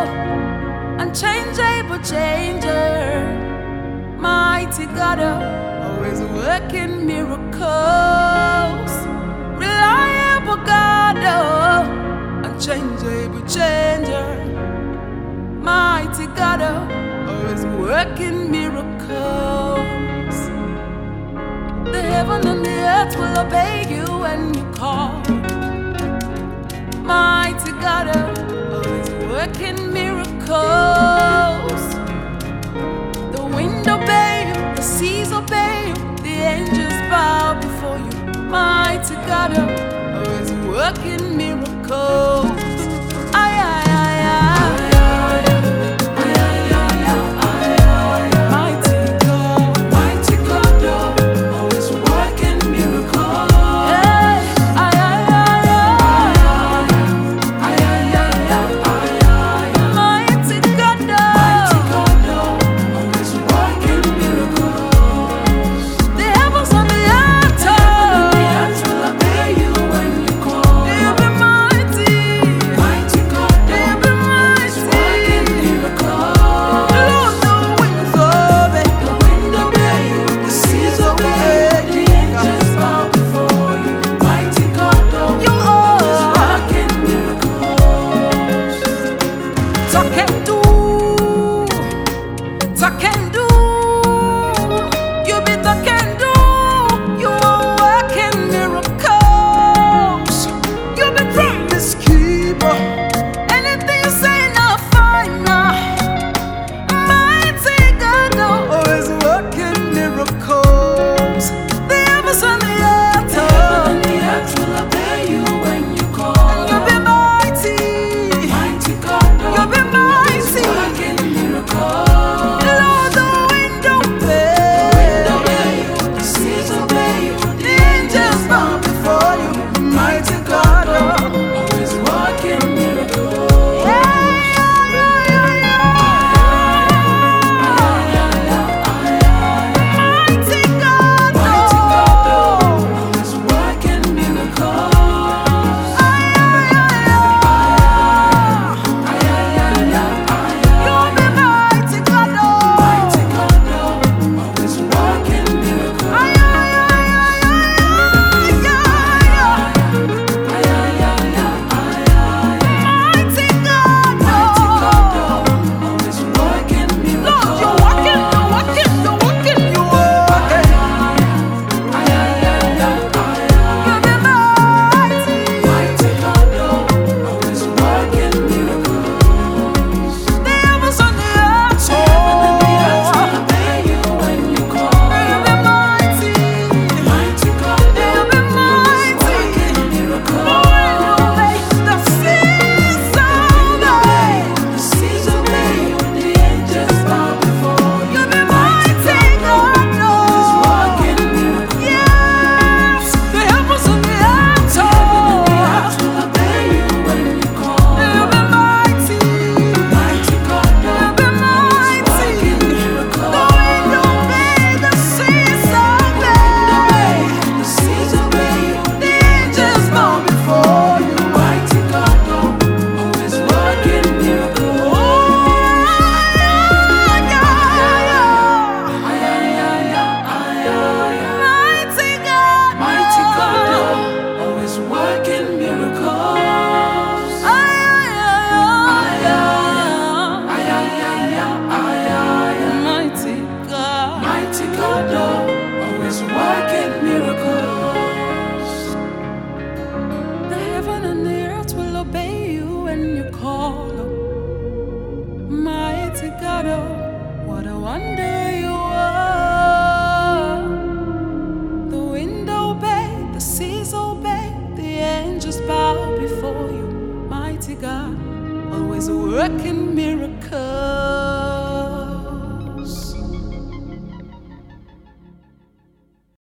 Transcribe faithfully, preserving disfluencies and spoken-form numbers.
unchangeable changer, mighty God, always working miracles, reliable God, unchangeable changer, mighty God, always working miracles. The heaven and the earth will obey you when you call. Mighty God, always working miracles. The wind obey you, the seas obey you, the angels bow before you. Mighty God, always working miracles. Ay, ay, ay, ay. What a wonder you are. The wind obey, the seas obey, the angels bow before you. Mighty God, always working miracles.